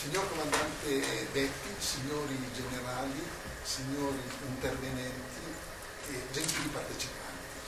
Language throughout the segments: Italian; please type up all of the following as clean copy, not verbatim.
Signor Comandante Betti, signori generali, signori intervenenti e gentili partecipanti,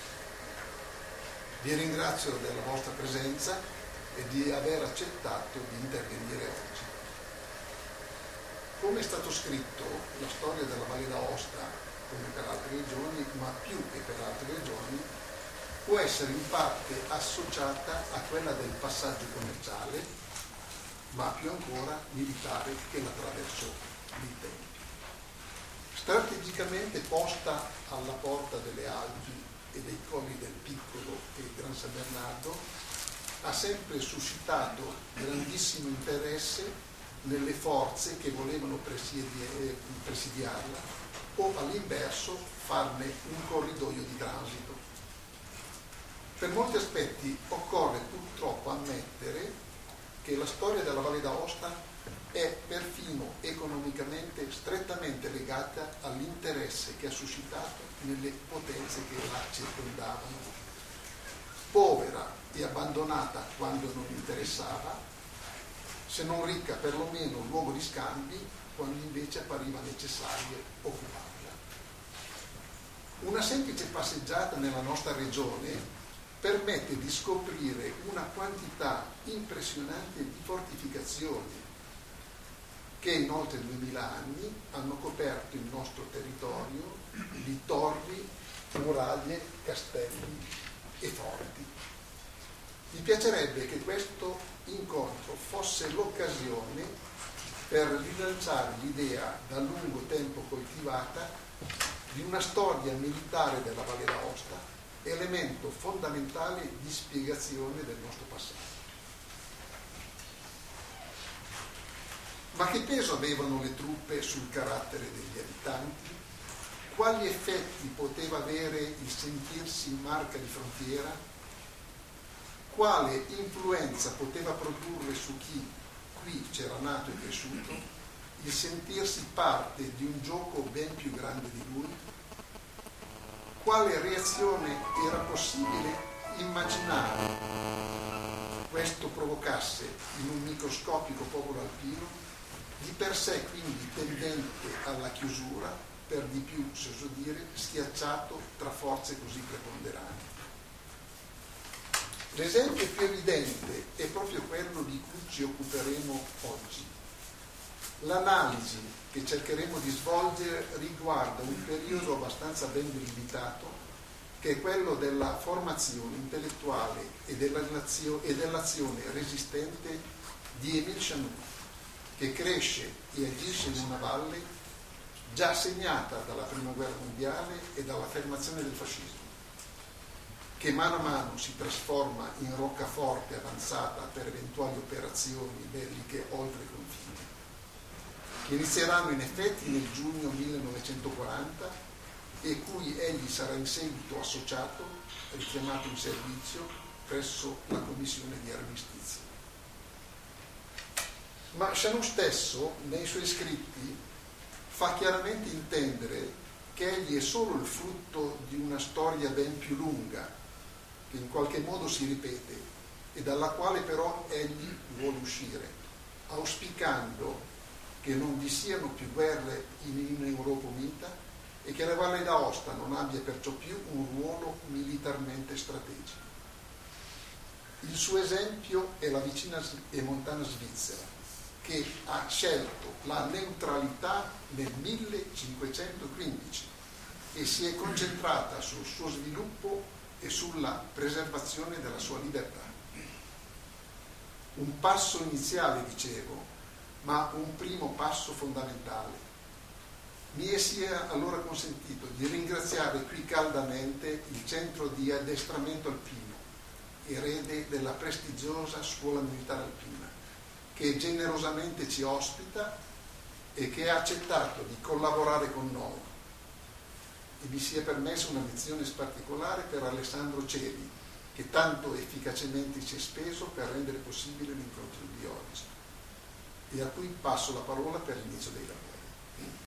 vi ringrazio della vostra presenza e di aver accettato di intervenire oggi. Come è stato scritto, la storia della Valle d'Aosta, come per altre regioni, ma più che per altre regioni, può essere in parte associata a quella del passaggio commerciale, ma più ancora militare che l'attraversò nei tempi. Strategicamente posta alla porta delle Alpi e dei colli del Piccolo e Gran San Bernardo, ha sempre suscitato grandissimo interesse nelle forze che volevano presidiarla o all'inverso farne un corridoio di transito. Per molti aspetti occorre purtroppo ammettere che la storia della Valle d'Aosta è perfino economicamente strettamente legata all'interesse che ha suscitato nelle potenze che la circondavano. Povera e abbandonata quando non interessava, se non ricca perlomeno luogo di scambi quando invece appariva necessario occuparla. Una semplice passeggiata nella nostra regione permette di scoprire una quantità impressionante di fortificazioni che in oltre 2000 anni hanno coperto il nostro territorio di torri, muraglie, castelli e forti. Mi piacerebbe che questo incontro fosse l'occasione per rilanciare l'idea da lungo tempo coltivata di una storia militare della Valle d'Aosta, elemento fondamentale di spiegazione del nostro passato. Ma che peso avevano le truppe sul carattere degli abitanti? Quali effetti poteva avere il sentirsi in marca di frontiera? Quale influenza poteva produrre su chi qui c'era nato e cresciuto il sentirsi parte di un gioco ben più grande di lui? Quale reazione era possibile immaginare questo provocasse in un microscopico popolo alpino, di per sé quindi tendente alla chiusura, per di più, se oso dire, schiacciato tra forze così preponderanti? L'esempio più evidente è proprio quello di cui ci occuperemo oggi. L'analisi che cercheremo di svolgere riguarda un periodo abbastanza ben delimitato, che è quello della formazione intellettuale e dell'azione resistente di Émile Charnoux, che cresce e agisce in una valle già segnata dalla Prima Guerra Mondiale e dall'affermazione del fascismo, che mano a mano si trasforma in roccaforte avanzata per eventuali operazioni belliche oltre i confini, che inizieranno in effetti nel giugno 1940 e cui egli sarà in seguito associato, richiamato in servizio presso la commissione di armistizio. Ma Charnoux stesso, nei suoi scritti, fa chiaramente intendere che egli è solo il frutto di una storia ben più lunga, che in qualche modo si ripete e dalla quale però egli vuole uscire, auspicando che non vi siano più guerre in Europa unita e che la Valle d'Aosta non abbia perciò più un ruolo militarmente strategico. Il suo esempio è la vicina e montana Svizzera, che ha scelto la neutralità nel 1515 e si è concentrata sul suo sviluppo e sulla preservazione della sua libertà. Un passo iniziale, dicevo, ma un primo passo fondamentale. Mi sia allora consentito di ringraziare qui caldamente il centro di addestramento alpino, erede della prestigiosa scuola militare alpina, che generosamente ci ospita e che ha accettato di collaborare con noi. E mi sia permessa una menzione particolare per Alessandro Celi, che tanto efficacemente si è speso per rendere possibile l'incontro di oggi, e a cui passo la parola per l'inizio dei lavori.